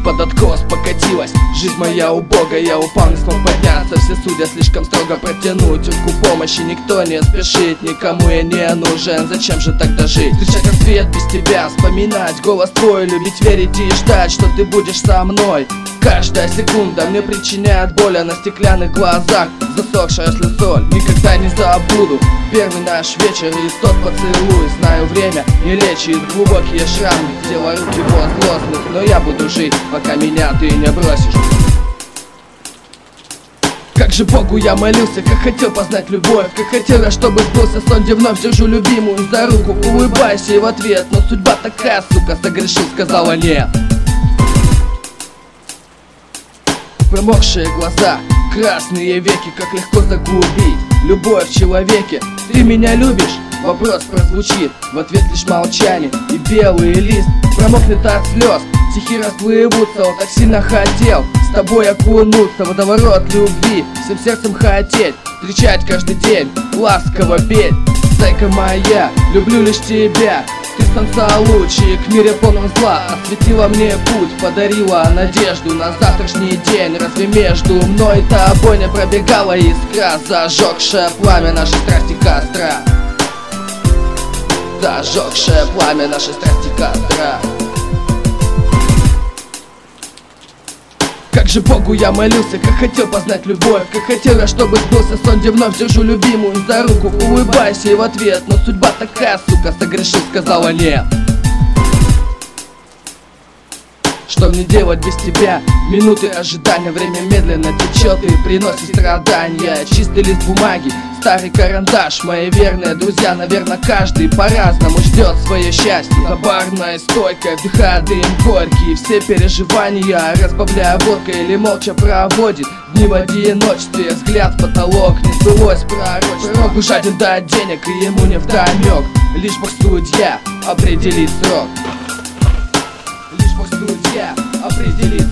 под откос покатилась. Жизнь моя убогая, я упал, не смог подняться. Все судят слишком строго, протянуть руку помощи никто не спешит. Никому я не нужен, зачем же тогда жить? Встречать рассвет без тебя, вспоминать голос твой, любить, верить и ждать, что ты будешь со мной. Каждая секунда мне причиняет боль, а на стеклянных глазах засохшая слезоль. Никогда не забуду первый наш вечер и тот поцелуй. Знаю, время не лечит глубокие шрамы, дело рук его злостных, но я буду жить, пока меня ты не бросишь. Как же Богу я молился, как хотел познать любовь, как хотел я, чтобы сбылся сон, где вновь держу любимую за руку, улыбайся и в ответ, но судьба такая, сука, согрешил, сказала нет. Промокшие глаза, красные веки, как легко загубить любовь в человеке. Ты меня любишь? Вопрос прозвучит, в ответ лишь молчание и белый лист промокнет от слез. Стихи расплывутся, он так сильно хотел с тобой окунуться в водоворот любви, всем сердцем хотеть, встречать каждый день, ласково петь. Зайка моя, люблю лишь тебя, ты солнца лучик в мире полном зла. Осветила мне путь, подарила надежду на завтрашний день. Разве между мной и тобой не пробегала искра, зажегшая пламя нашей страсти костра? Зажегшая пламя нашей страсти костра. Как же Богу я молился, как хотел познать любовь, как хотел я, чтобы сбылся сон, где вновь держу любимую за руку, улыбайся и в ответ, но судьба такая, сука, согрешил, сказала нет. Что мне делать без тебя? Минуты ожидания, время медленно течет и приносит страдания. Чистый лист бумаги, старый карандаш. Мои верные друзья, наверное, каждый по-разному ждет свое счастье. За барной стойкой вдыхая дым горький, все переживания разбавляя водкой или молча проводит дни в одиночестве. Взгляд в потолок, не сбылось пророчество. Пророк жаден до денег и ему не вдомек, лишь Бог судья определит срок. Лишь Бог судья определит